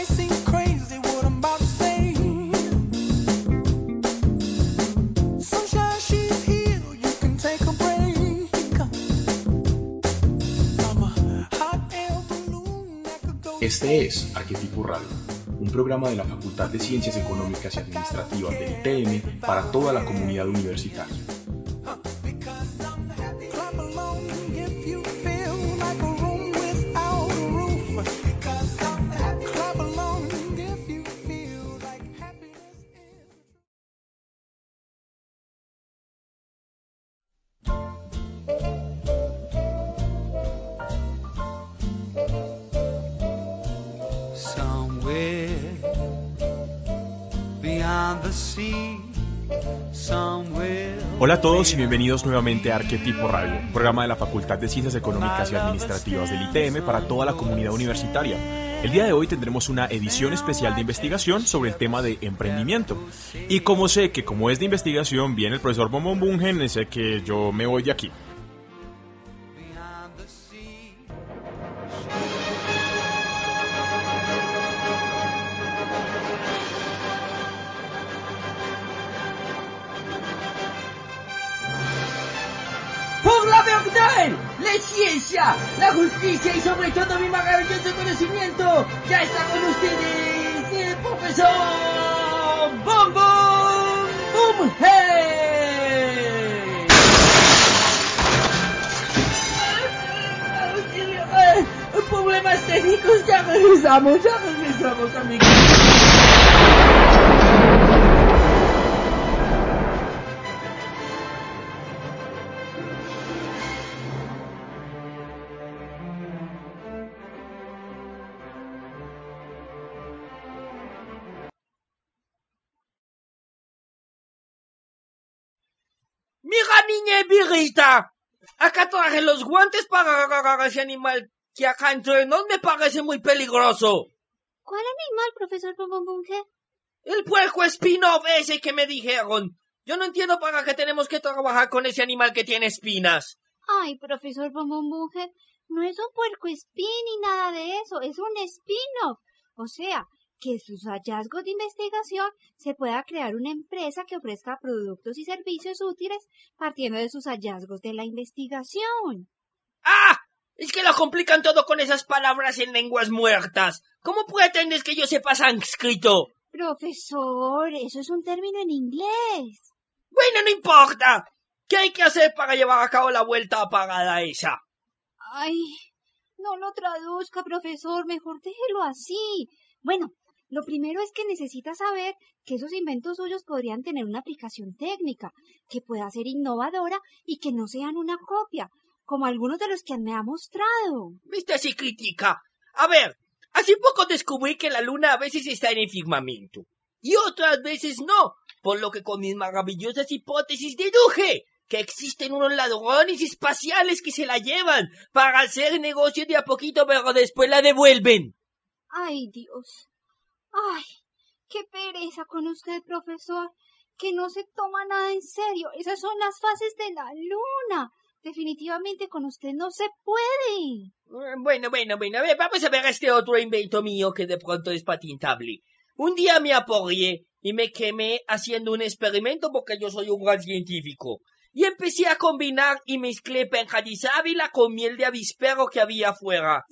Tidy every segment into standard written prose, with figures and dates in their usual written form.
might seem crazy what I'm about to say. Sunshine, she's here, you can take a break. I'm a hot air balloon that could go. Este es Arquetipo Radio, un programa de la Facultad de Ciencias Económicas y Administrativas del ITM para toda la comunidad universitaria. Clap along if you feel like a room without a roof. Clap along if you feel like happiness is. Somewhere beyond the sea, somewhere. Hola a todos y bienvenidos nuevamente a Arquetipo Radio, un programa de la Facultad de Ciencias Económicas y Administrativas del ITM para toda la comunidad universitaria. El día de hoy tendremos una edición especial de investigación sobre el tema de emprendimiento. Y como sé que como es de investigación viene el profesor Bombón Bungen, sé que yo me voy de aquí. Beyond the sea. Por la verdad, la ciencia, la justicia y sobre todo mi maravilloso conocimiento, ya está con ustedes el profesor Bom Bom Bumhead. Problemas técnicos, ya regresamos amigos. Mira, niña Virita, acá traje los guantes para agarrar a ese animal que acá entre nos me parece muy peligroso. ¿Cuál animal, profesor Bombonbunge? El puerco spin-off ese que me dijeron. Yo no entiendo para qué tenemos que trabajar con ese animal que tiene espinas. Ay, profesor Bombonbunge, no es un puercoespín ni nada de eso, es un spin-off. O sea, que sus hallazgos de investigación se pueda crear una empresa que ofrezca productos y servicios útiles partiendo de sus hallazgos de la investigación. ¡Ah! Es que lo complican todo con esas palabras en lenguas muertas. ¿Cómo pretendes que yo sepa sánscrito? Profesor, eso es un término en inglés. Bueno, no importa. ¿Qué hay que hacer para llevar a cabo la vuelta apagada esa? Ay, no lo traduzca, profesor, mejor déjelo así. Bueno, lo primero es que necesita saber que esos inventos suyos podrían tener una aplicación técnica, que pueda ser innovadora y que no sean una copia, como algunos de los que me ha mostrado. ¿Viste si critica? A ver, hace poco descubrí que la luna a veces está en el firmamento y otras veces no, por lo que con mis maravillosas hipótesis deduje que existen unos ladrones espaciales que se la llevan para hacer negocio de a poquito, pero después la devuelven. Ay, Dios. Ay, qué pereza con usted, profesor, que no se toma nada en serio. Esas son las fases de la luna. Definitivamente con usted no se puede. Bueno, a ver, vamos a ver este otro invento mío que de pronto es patentable. Un día me apoyé y me quemé haciendo un experimento porque yo soy un gran científico. Y empecé a combinar y mezclé penca de sábila con miel de avispero que había afuera.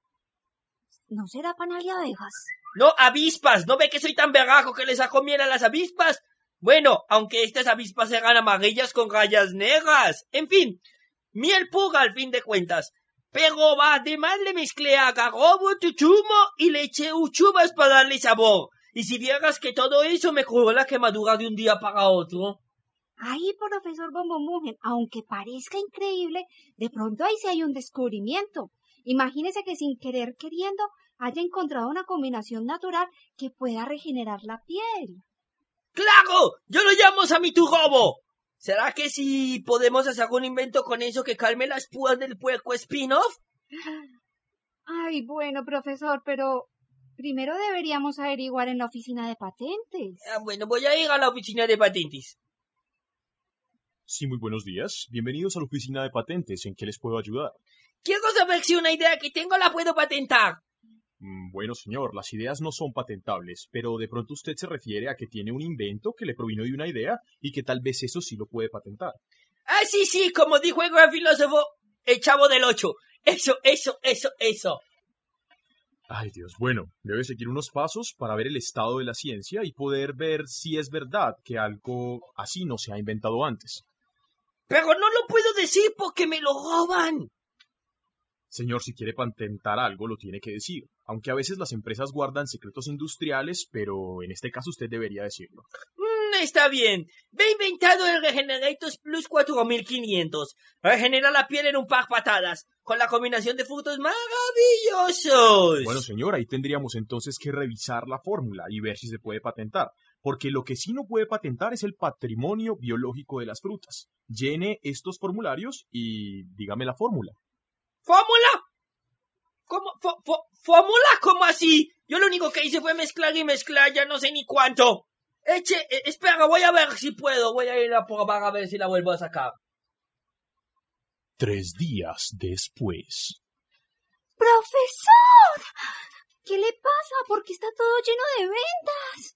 ¿No será panal de abejas? No, avispas, ¿no ve que soy tan berraco que le saco miel a las avispas? Bueno, aunque estas avispas eran amarillas con rayas negras. En fin, miel pura al fin de cuentas. Pero además le mezclé agarrobo, chuchumo y le eché uchuvas para darle sabor. Y si vieras que todo eso me curó la quemadura de un día para otro. Ay, profesor Bombomungen, aunque parezca increíble, de pronto ahí sí hay un descubrimiento. Imagínese que sin querer queriendo haya encontrado una combinación natural que pueda regenerar la piel. ¡Claro! ¡Yo lo llamo Samiturobo! ¿Será que si podemos hacer un invento con eso que calme las púas del puerco spin-off? Ay, bueno, profesor, pero primero deberíamos averiguar en la oficina de patentes. Bueno, voy a ir a la oficina de patentes. Sí, muy buenos días. Bienvenidos a la oficina de patentes. ¿En qué les puedo ayudar? Quiero saber si una idea que tengo la puedo patentar. Bueno, señor, las ideas no son patentables, pero de pronto usted se refiere a que tiene un invento que le provino de una idea y que tal vez eso sí lo puede patentar. Ah, sí, como dijo el gran filósofo, el Chavo del Ocho. Eso. Ay, Dios, bueno, debe seguir unos pasos para ver el estado de la ciencia y poder ver si es verdad que algo así no se ha inventado antes. Pero no lo puedo decir porque me lo roban. Señor, si quiere patentar algo, lo tiene que decir. Aunque a veces las empresas guardan secretos industriales, pero en este caso usted debería decirlo. Está bien. Me he inventado el Regenerator Plus 4500. Regenera la piel en un par patadas, con la combinación de frutos maravillosos. Bueno, señor, ahí tendríamos entonces que revisar la fórmula y ver si se puede patentar. Porque lo que sí no puede patentar es el patrimonio biológico de las frutas. Llene estos formularios y dígame la fórmula. ¿Fórmula? ¿Cómo? ¿Fórmula? ¿Cómo así? Yo lo único que hice fue mezclar y mezclar, ya no sé ni cuánto. Espera, voy a ver si puedo. Voy a ir a probar a ver si la vuelvo a sacar. 3 días después. ¡Profesor! ¿Qué le pasa? ¿Por qué está todo lleno de vendas?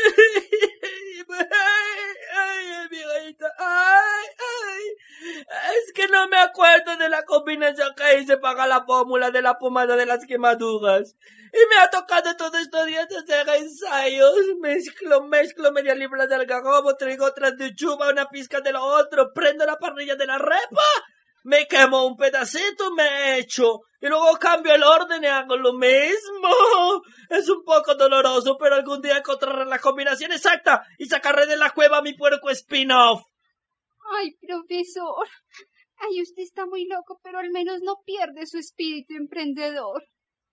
Ay, amiguita. Ay. Es que no me acuerdo de la combinación que hice para la fórmula de la pomada de las quemaduras. Y me ha tocado todos estos días hacer ensayos. Mezclo media libra de algarrobo, traigo otras de chuva, una pizca de lo otro, prendo la parrilla de la repa, me quemo un pedacito, me echo, y luego cambio el orden y hago lo mismo. Es un poco doloroso, pero algún día encontraré la combinación exacta y sacaré de la cueva mi puerco spin-off. Ay, profesor. Ay, usted está muy loco, pero al menos no pierde su espíritu emprendedor.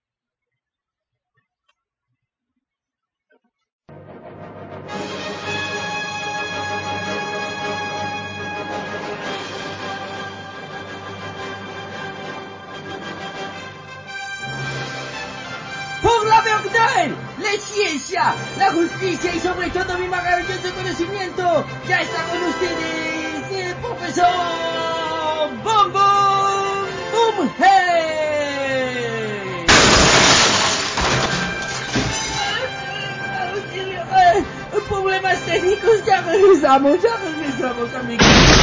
¡Por la verdad! ¡La ciencia! ¡La justicia y sobre todo mi maravilloso conocimiento! ¡Ya está con ustedes el profesor Bum Bum Hey! Problemas técnicos, ya regresamos, amigos.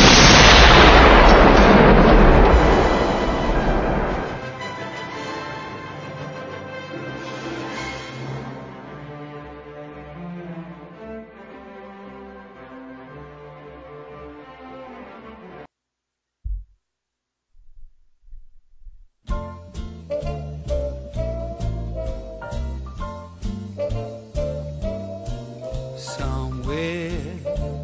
Somewhere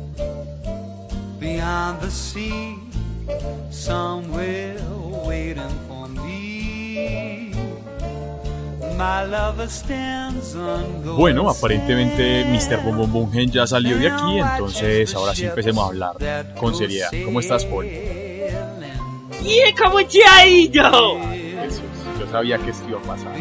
beyond the sea, somewhere waiting for me. My lover stands on golden Bueno, aparentemente Mr. Bombomungen ya salió de aquí, entonces ahora sí empecemos a hablar con seriedad. ¿Cómo estás, Paul? Bien, ¿cómo te ha ido? Jesús, yo sabía que esto iba a pasar.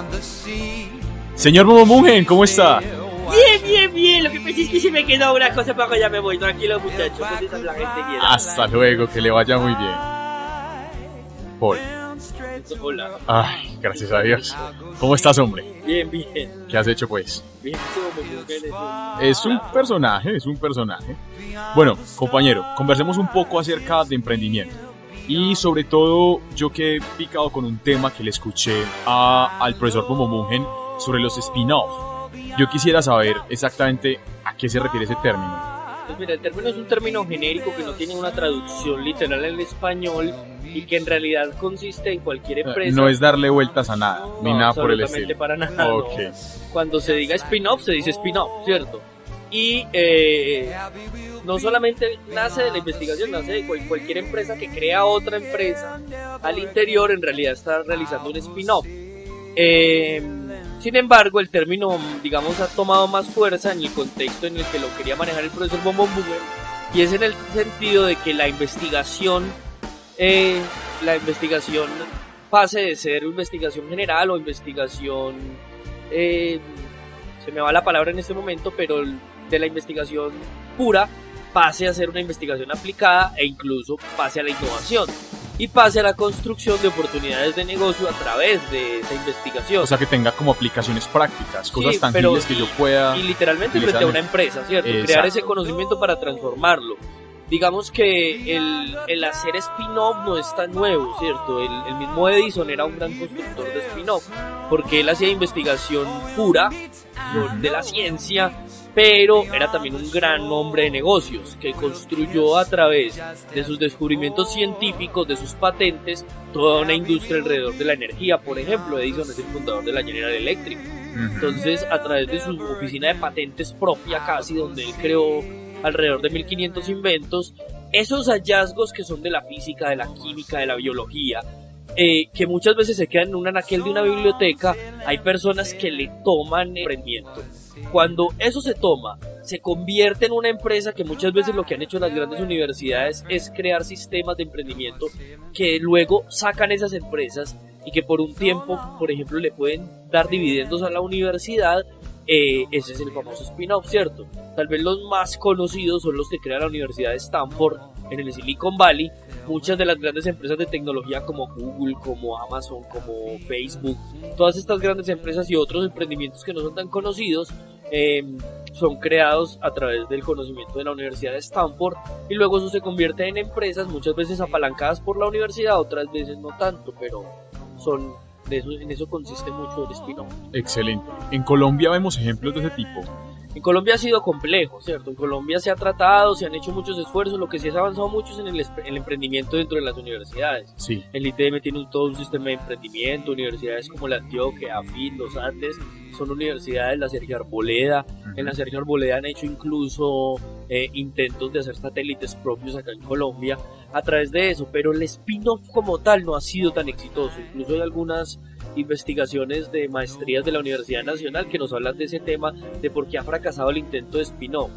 Señor Bombomungen, ¿cómo está? Bien. Lo que pasa es que se me quedó una cosa para que ya me voy. Tranquilo, muchachos. Entonces habla enseguida. Hasta luego, que le vaya muy bien. Paul. Hola. Ay, gracias a Dios. ¿Cómo estás, hombre? Bien. ¿Qué has hecho, pues? Bien, como mujer. Es un personaje. Bueno, compañero, conversemos un poco acerca de emprendimiento. Y sobre todo, yo que he picado con un tema que le escuché al profesor Bombomungen sobre los spin-off. Yo quisiera saber exactamente a qué se refiere ese término. Pues mira, el término es un término genérico que no tiene una traducción literal en español y que en realidad consiste en cualquier empresa. No es darle vueltas a nada, ni nada por el absolutamente estilo. para nada. Ok. No. Cuando se diga spin-off, se dice spin-off, ¿cierto? Y no solamente nace de la investigación, nace de cualquier empresa que crea otra empresa al interior, en realidad está realizando un spin-off. Sin embargo, el término, digamos, ha tomado más fuerza en el contexto en el que lo quería manejar el profesor Bombomungen, y es en el sentido de que la investigación pase de ser investigación general o investigación, se me va la palabra en este momento, pero de la investigación pura pase a ser una investigación aplicada e incluso pase a la innovación. y pase a la construcción de oportunidades de negocio a través de esa investigación. O sea, que tenga como aplicaciones prácticas, cosas Sí, tangibles que yo pueda y literalmente utilizar frente a en una empresa, ¿cierto? Exacto. Crear ese conocimiento para transformarlo. Digamos que el hacer spin-off no es tan nuevo, ¿cierto? El mismo Edison era un gran constructor de spin-off, porque él hacía investigación pura de la ciencia, pero era también un gran hombre de negocios que construyó a través de sus descubrimientos científicos, de sus patentes, toda una industria alrededor de la energía. Por ejemplo, Edison es el fundador de la General Electric. Entonces, a través de su oficina de patentes propia casi, donde él creó alrededor de 1500 inventos, esos hallazgos que son de la física, de la química, de la biología, que muchas veces se quedan en un anaquel de una biblioteca, hay personas que le toman emprendimiento. Cuando eso se toma, se convierte en una empresa, que muchas veces lo que han hecho las grandes universidades es crear sistemas de emprendimiento que luego sacan esas empresas y que por un tiempo, por ejemplo, le pueden dar dividendos a la universidad. Ese es el famoso spin-off, ¿cierto? Tal vez los más conocidos son los que crea la Universidad de Stanford en el Silicon Valley. Muchas de las grandes empresas de tecnología como Google, como Amazon, como Facebook, todas estas grandes empresas y otros emprendimientos que no son tan conocidos, son creados a través del conocimiento de la Universidad de Stanford, y luego eso se convierte en empresas muchas veces apalancadas por la universidad, otras veces no tanto, pero son en eso consiste mucho el spin-off. Excelente. En Colombia vemos ejemplos de ese tipo. En Colombia ha sido complejo, ¿cierto? En Colombia se ha tratado, se han hecho muchos esfuerzos, lo que sí se ha avanzado mucho es en el emprendimiento dentro de las universidades. Sí. El ITM tiene todo un sistema de emprendimiento, universidades como la Antioquia, AFIT, los Andes, son universidades, la Sergio Arboleda. En la Sergio Arboleda han hecho incluso intentos de hacer satélites propios acá en Colombia a través de eso, pero el spin-off como tal no ha sido tan exitoso. Incluso hay algunas investigaciones de maestrías de la Universidad Nacional que nos hablan de ese tema, de por qué ha fracasado el intento de spin-off.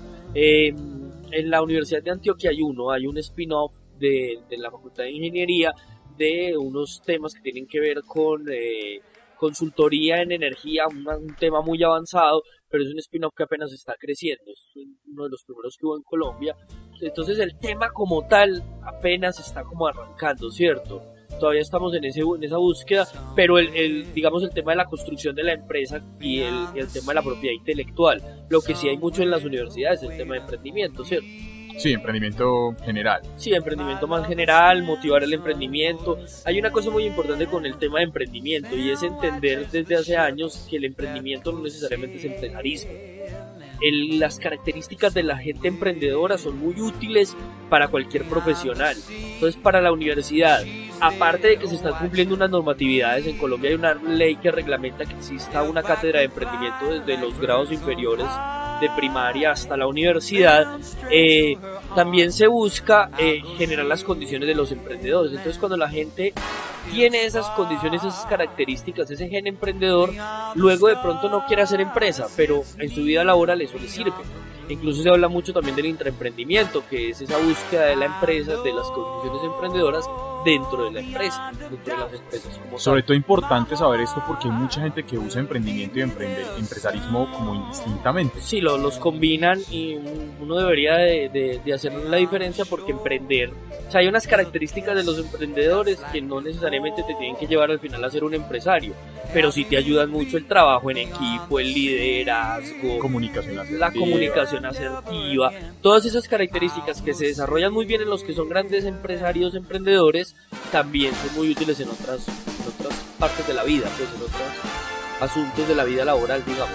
En la Universidad de Antioquia hay un spin-off de la Facultad de Ingeniería, de unos temas que tienen que ver con consultoría en energía, un tema muy avanzado, pero es un spin-off que apenas está creciendo, es uno de los primeros que hubo en Colombia. Entonces el tema como tal apenas está como arrancando, ¿cierto? Todavía estamos en esa búsqueda, pero digamos el tema de la construcción de la empresa y el tema de la propiedad intelectual, lo que sí hay mucho en las universidades es el tema de emprendimiento, ¿cierto? Sí, emprendimiento general. Sí, emprendimiento más general, motivar el emprendimiento. Hay una cosa muy importante con el tema de emprendimiento, y es entender desde hace años que el emprendimiento no necesariamente es empresarismo. Las características de la gente emprendedora son muy útiles para cualquier profesional. Entonces, para la universidad, aparte de que se están cumpliendo unas normatividades, en Colombia hay una ley que reglamenta que exista una cátedra de emprendimiento desde los grados inferiores de primaria hasta la universidad. También se busca generar las condiciones de los emprendedores. Entonces, cuando la gente tiene esas condiciones, esas características, ese gen emprendedor, luego de pronto no quiere hacer empresa, pero en su vida laboral eso le sirve. Incluso se habla mucho también del intraemprendimiento, que es esa búsqueda de la empresa, de las condiciones emprendedoras dentro de la empresa, dentro de las empresas como Sobre todo importante saber esto porque hay mucha gente que usa emprendimiento y empresarismo como indistintamente. Sí, los combinan, y uno debería de hacer la diferencia, porque emprender, o sea, hay unas características de los emprendedores que no necesariamente te tienen que llevar al final a ser un empresario, pero sí te ayudan mucho el trabajo en equipo, el liderazgo, Comunicación asertiva. la comunicación asertiva, todas esas características que se desarrollan muy bien en los que son grandes empresarios, emprendedores, también son muy útiles en otras partes de la vida, pues en otros asuntos de la vida laboral, digamos.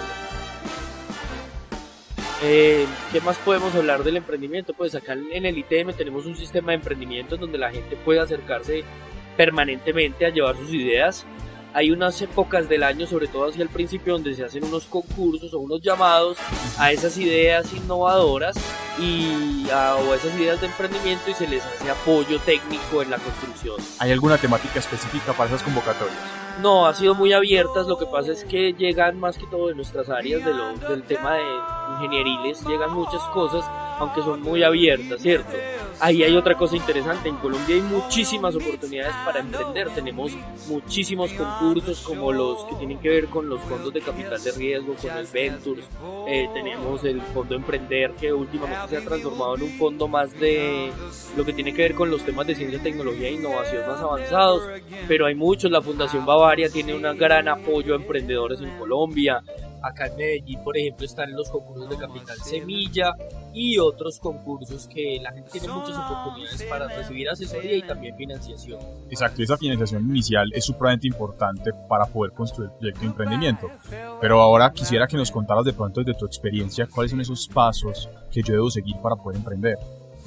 ¿Qué más podemos hablar del emprendimiento? Pues acá en el ITM tenemos un sistema de emprendimiento en donde la gente puede acercarse permanentemente a llevar sus ideas. Hay unas épocas del año, sobre todo hacia el principio, donde se hacen unos concursos o unos llamados a esas ideas innovadoras o a esas ideas de emprendimiento, y se les hace apoyo técnico en la construcción. ¿Hay alguna temática específica para esas convocatorias? No, ha sido muy abiertas. Lo que pasa es que llegan más que todo de nuestras áreas del tema de ingenieriles, llegan muchas cosas, aunque son muy abiertas, ¿cierto? ahí hay otra cosa interesante. En Colombia hay muchísimas oportunidades para emprender. Tenemos muchísimos concursos como los que tienen que ver con los fondos de capital de riesgo, con el Ventures. Tenemos el Fondo Emprender, que últimamente se ha transformado en un fondo más de lo que tiene que ver con los temas de ciencia, tecnología e innovación más avanzados. Pero hay muchos. La Fundación Bavaria tiene un gran apoyo a emprendedores en Colombia. Acá en Medellín, por ejemplo, están los concursos de Capital Semilla y otros concursos que la gente tiene muchas oportunidades para recibir asesoría y también financiación. Exacto, esa financiación inicial es supremamente importante para poder construir el proyecto de emprendimiento. Pero ahora quisiera que nos contaras de pronto desde tu experiencia cuáles son esos pasos que yo debo seguir para poder emprender.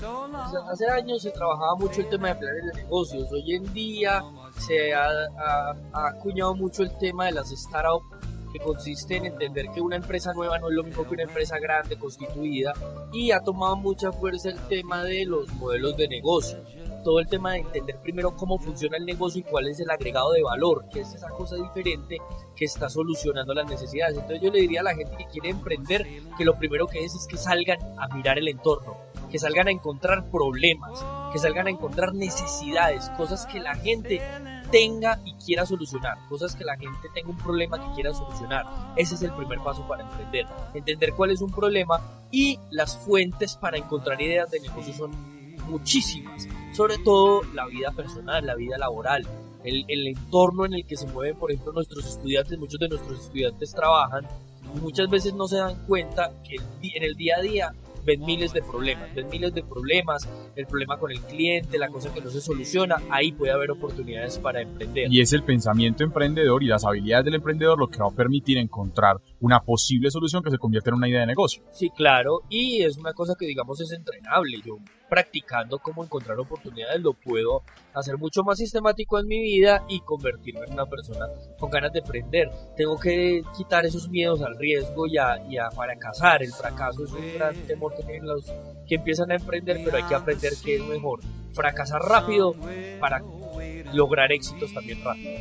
Hace años se trabajaba mucho el tema de planes de negocios. Hoy en día se ha acuñado mucho el tema de las startups, que consiste en entender que una empresa nueva no es lo mismo que una empresa grande constituida, y ha tomado mucha fuerza el tema de los modelos de negocio. Todo el tema de entender primero cómo funciona el negocio y cuál es el agregado de valor, que es esa cosa diferente que está solucionando las necesidades. Entonces yo le diría a la gente que quiere emprender que lo primero que es que salgan a mirar el entorno, que salgan a encontrar problemas, que salgan a encontrar necesidades, cosas que la gente tenga y quiera solucionar, cosas que la gente tenga un problema que quiera solucionar. Ese es el primer paso para emprender, entender cuál es un problema, y las fuentes para encontrar ideas de negocio son muchísimas, sobre todo la vida personal, la vida laboral, el entorno en el que se mueven, por ejemplo, nuestros estudiantes. Muchos de nuestros estudiantes trabajan y muchas veces no se dan cuenta que en el día a día ven miles de problemas, el problema con el cliente, la cosa que no se soluciona. Ahí puede haber oportunidades para emprender. Y es el pensamiento emprendedor y las habilidades del emprendedor lo que va a permitir encontrar una posible solución que se convierta en una idea de negocio. Sí, claro, y es una cosa que, digamos, es entrenable. Yo, practicando cómo encontrar oportunidades, lo puedo hacer mucho más sistemático en mi vida y convertirme en una persona con ganas de emprender. Tengo que quitar esos miedos al riesgo y a fracasar. El fracaso es un gran temor que tienen los que empiezan a emprender, pero hay que aprender que es mejor fracasar rápido para lograr éxitos también rápido.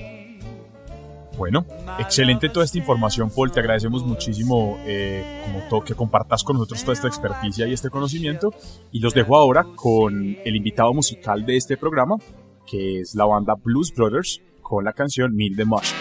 Bueno, excelente toda esta información, Paul. Te agradecemos muchísimo que compartas con nosotros toda esta experticia y este conocimiento. Y los dejo ahora con el invitado musical de este programa, que es la banda Blues Brothers, con la canción Meet the Marsh.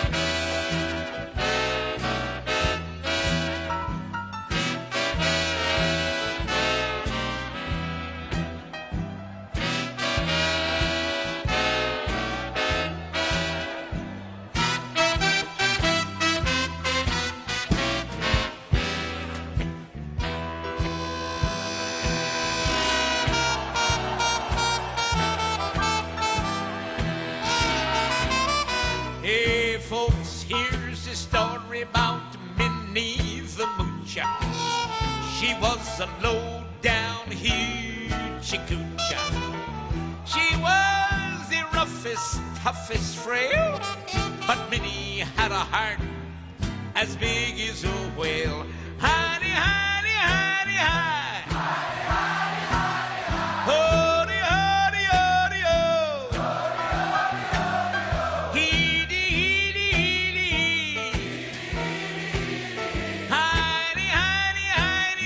Hey folks, here's the story about Minnie the Moocher. She was a low-down hoochie-coocher. She was the roughest, toughest frail, but Minnie had a heart as big as a whale. Honey, honey, honey, hi. Honey, honey, honey, oh. Heedy, heedy, heedy. Honey, honey, honey,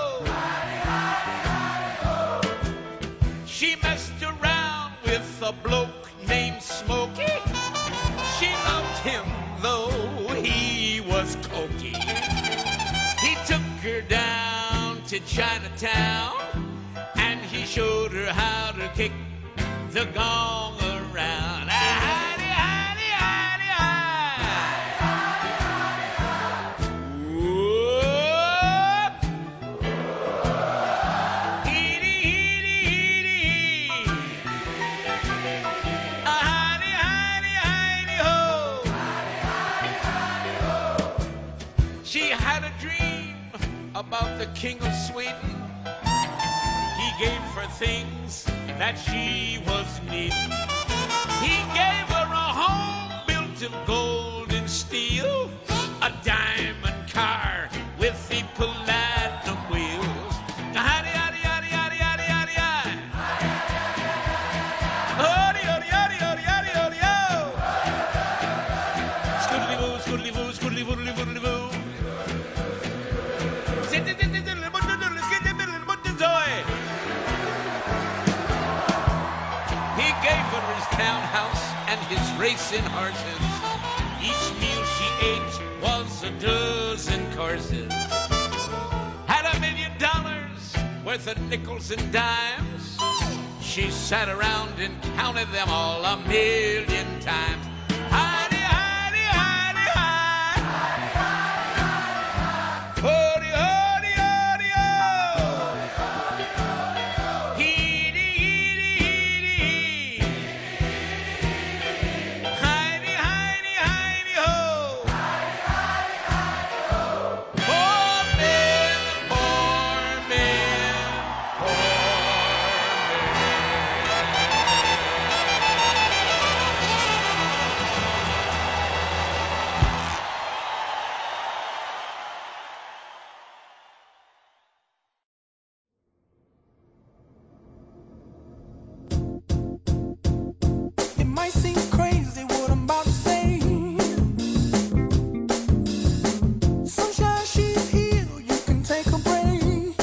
oh. She messed around with a bloke named Smokey. She loved him though he was cokey. He took her down to Chinatown and he showed her how to kick the gong around. Hidey, hidey, hidey, hidey. Whoop. Heedy, heedy, heedy, hee. Hidey, hidey, hidey, ho. She had a dream about the King of Sweden. He gave her things that she was needing. He gave her a home built of gold and steel, a diamond car with the platinum wheels. Howdy, howdy, howdy, howdy, howdy, howdy, howdy. Howdy, howdy, howdy, howdy, howdy, howdy, ho. Scoodly-boo, scoodly-boo, scoodly-boodly, boodly-boo. and his racing horses. Each meal she ate was a dozen courses. Had $1 million worth of nickels and dimes. She sat around and counted them all 1,000,000 times. Heidi, Heidi, Heidi, Heidi. Hody, hody, hody, ho. Heedy, heedy, heedy, hee. Heidi, Heidi, Heidi, ho. Poor man, poor man, poor man. It might seem crazy what I'm about to say. Sunshine, she's here, you can take a break.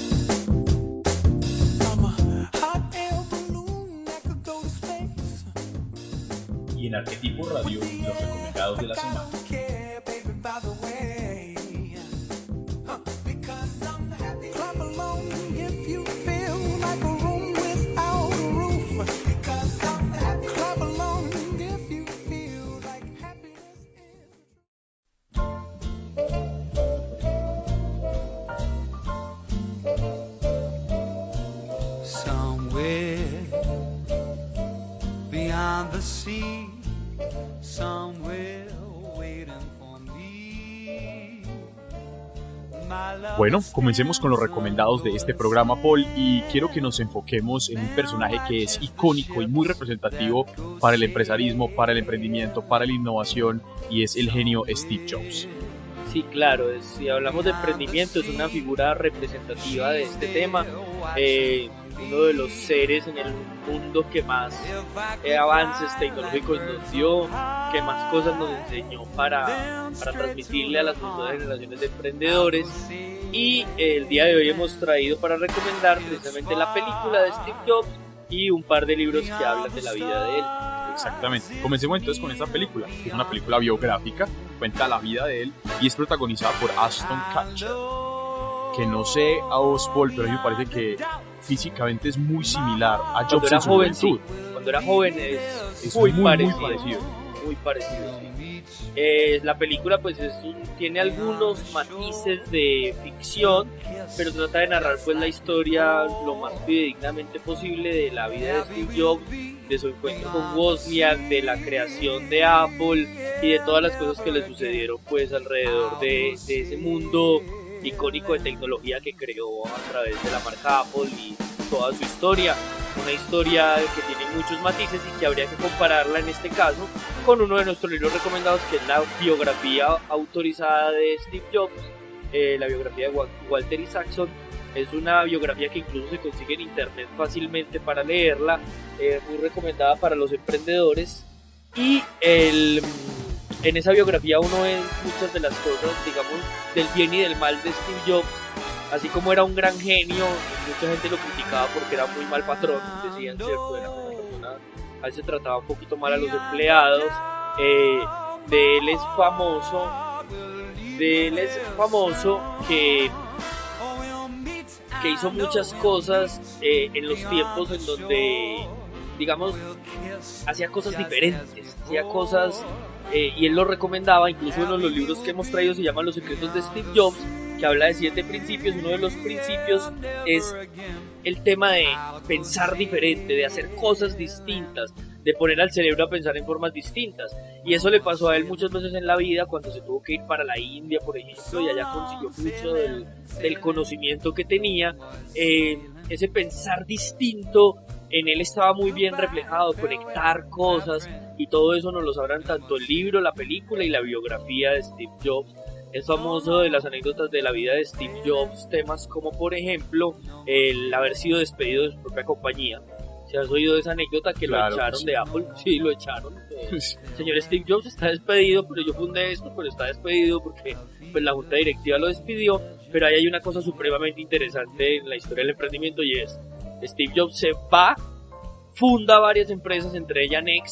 I'm a hot air balloon that could go to space. Y en Arquetipo Radio, los recomendados de la semana. Don't care, baby, by the way. Because I'm happy. Clap along if you feel like a room without a roof. Because I'm happy. Clap along if you feel like happiness is the truth. Somewhere beyond the sea, somewhere waiting for me. Bueno, comencemos con los recomendados de este programa, Paul, y quiero que nos enfoquemos en un personaje que es icónico y muy representativo para el empresarismo, para el emprendimiento, para la innovación, y es el genio Steve Jobs. Sí, claro, si hablamos de emprendimiento es una figura representativa de este tema, uno de los seres en el mundo que más avances tecnológicos nos dio, que más cosas nos enseñó para transmitirle a las nuevas generaciones de emprendedores. Y el día de hoy hemos traído para recomendar precisamente la película de Steve Jobs y un par de libros que hablan de la vida de él. Exactamente. Comencemos entonces con esta película, que es una película biográfica, cuenta la vida de él y es protagonizada por Ashton Kutcher, que no sé a vos, Paul, pero a mí me parece que físicamente es muy similar a Jobs en su juventud. Cuando era joven es muy parecido. Muy parecido, sí. La película pues tiene algunos matices de ficción, pero trata de narrar pues la historia lo más fidedignamente posible de la vida de Steve Jobs, de su encuentro con Wozniak, de la creación de Apple y de todas las cosas que le sucedieron pues alrededor de ese mundo icónico de tecnología que creó a través de la marca Apple y toda su historia. Una historia que tiene muchos matices y que habría que compararla en este caso con uno de nuestros libros recomendados, que es la biografía autorizada de Steve Jobs, la biografía de Walter Isaacson. Es una biografía que incluso se consigue en internet fácilmente para leerla, muy recomendada para los emprendedores. Y en esa biografía uno ve muchas de las cosas, digamos, del bien y del mal de Steve Jobs. Así como era un gran genio, mucha gente lo criticaba porque era muy mal patrón, decían, ¿cierto? Era una persona, a veces trataba un poquito mal a los empleados. De él es famoso que hizo muchas cosas en los tiempos en donde, digamos, hacía cosas diferentes, hacía cosas, y él lo recomendaba. Incluso uno de los libros que hemos traído se llama Los secretos de Steve Jobs, que habla de 7 principios. Uno de los principios es el tema de pensar diferente, de hacer cosas distintas, de poner al cerebro a pensar en formas distintas. Y eso le pasó a él muchas veces en la vida, cuando se tuvo que ir para la India, por ejemplo, y allá consiguió mucho del conocimiento que tenía. Ese pensar distinto en él estaba muy bien reflejado, conectar cosas, y todo eso nos lo sabrán tanto el libro, la película y la biografía de Steve Jobs. Es famoso de las anécdotas de la vida de Steve Jobs, temas como por ejemplo el haber sido despedido de su propia compañía. ¿Se has oído de esa anécdota que claro, lo echaron de Apple? Sí, lo echaron. Señor Steve Jobs está despedido, pero yo fundé esto, pero está despedido porque pues la junta directiva lo despidió. Pero ahí hay una cosa supremamente interesante en la historia del emprendimiento, y es Steve Jobs se va, funda varias empresas, entre ellas Next,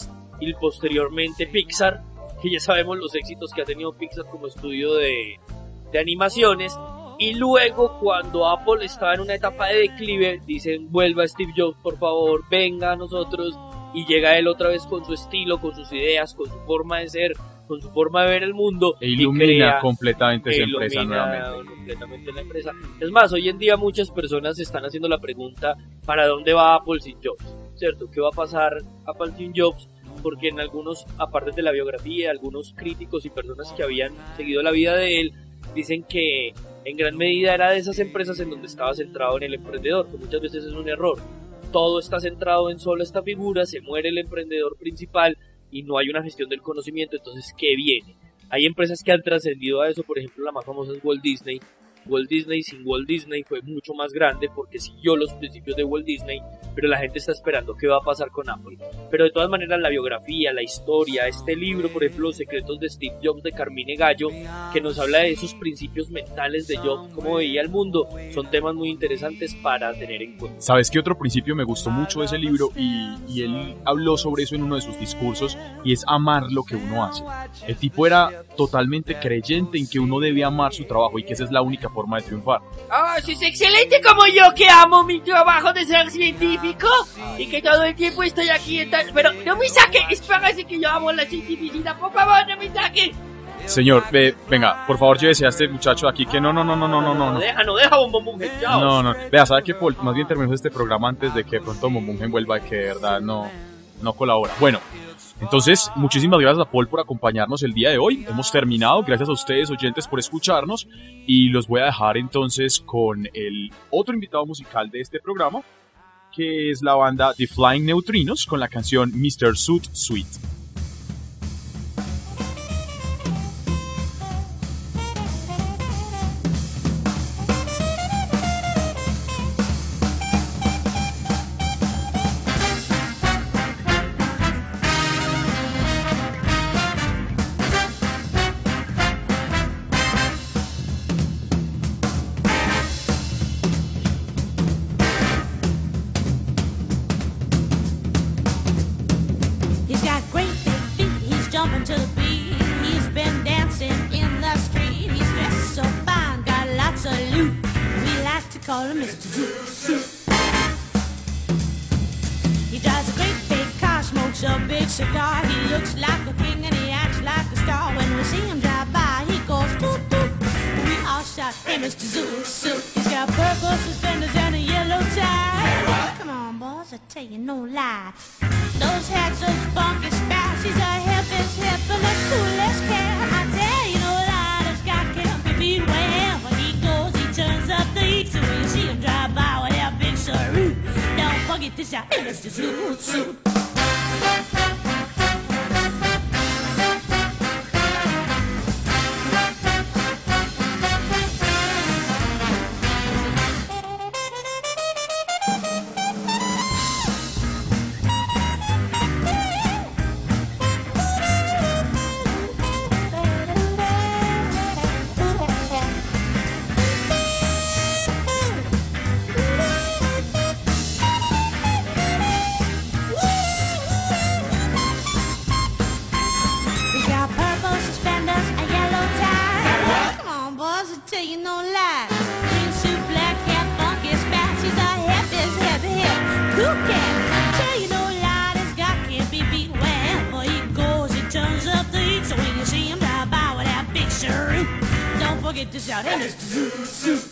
y posteriormente Pixar, que ya sabemos los éxitos que ha tenido Pixar como estudio de animaciones. Y luego, cuando Apple estaba en una etapa de declive, dicen: vuelva Steve Jobs, por favor, venga a nosotros. Y llega él otra vez con su estilo, con sus ideas, con su forma de ser, con su forma de ver el mundo. E ilumina y crea, completamente esa empresa nuevamente. Completamente la empresa. Es más, hoy en día muchas personas están haciendo la pregunta: ¿para dónde va Apple sin Jobs? ¿Cierto? ¿Qué va a pasar Apple sin Jobs? Porque en algunos, aparte de la biografía, algunos críticos y personas que habían seguido la vida de él, dicen que en gran medida era de esas empresas en donde estaba centrado en el emprendedor, que muchas veces es un error. Todo está centrado en solo esta figura, se muere el emprendedor principal y no hay una gestión del conocimiento. Entonces, ¿qué viene? Hay empresas que han trascendido a eso. Por ejemplo, la más famosa es Walt Disney. Walt Disney sin Walt Disney fue mucho más grande porque siguió los principios de Walt Disney, pero la gente está esperando qué va a pasar con Apple. Pero de todas maneras, la biografía, la historia, este libro, por ejemplo, Los secretos de Steve Jobs, de Carmine Gallo, que nos habla de esos principios mentales de Jobs, cómo veía el mundo, son temas muy interesantes para tener en cuenta. ¿Sabes qué otro principio me gustó mucho de ese libro? Y él habló sobre eso en uno de sus discursos, y es amar lo que uno hace. El tipo era totalmente creyente en que uno debe amar su trabajo y que esa es la única forma de triunfar. ¡Ah, sí, es excelente como yo, que amo mi trabajo de ser científico y que todo el tiempo estoy aquí en tal... Pero no me saque, espérate, que yo amo la cientificidad, por favor, no me saque. Señor, venga, por favor llévese a este muchacho de aquí que no. No deja, Bombón, chao. No. Vea, ¿sabe qué, Paul? Más bien terminemos este programa antes de que de pronto Momongen vuelva y que de verdad no colabora. Bueno, entonces, muchísimas gracias a Paul por acompañarnos el día de hoy. Hemos terminado. Gracias a ustedes, oyentes, por escucharnos. Y los voy a dejar entonces con el otro invitado musical de este programa, que es la banda The Flying Neutrinos, con la canción Mr. Suit Sweet. Call him Mr. Zoot. He drives a great big car, smokes a big cigar. He looks like a king and he acts like a star. When we see him drive by, he goes toot toot. We all shout, hey Mr. Zoot Suit. He's got purple suspenders and a yellow tie. Come on, boys, I tell you no lie. Those hats, those funky spats. He's a hippest hip and a coolest cat. I tell you no lie, this guy can't be beat. Wherever he goes, he turns up the heat. So when you see him drive by with that big Saru, don't forget to shout, hey Mr. Zoot Suit. Get this out, hey Mr. Zoot Suit.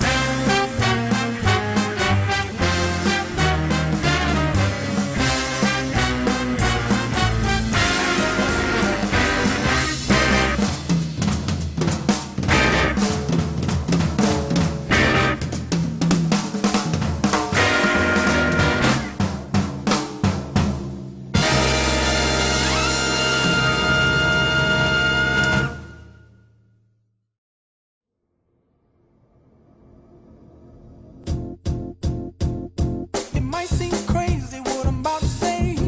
It might seem crazy what I'm about to say.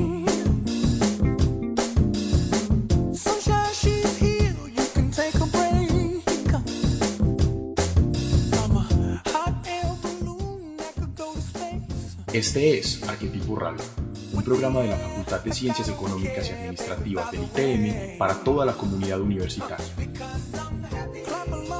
Sunshine, she's here, you can take a break. I'm a hot air balloon that could go to space. Este es Arquetipo Radio, un programa de la Facultad de Ciencias Económicas y Administrativas del ITM para toda la comunidad universitaria. Clap along.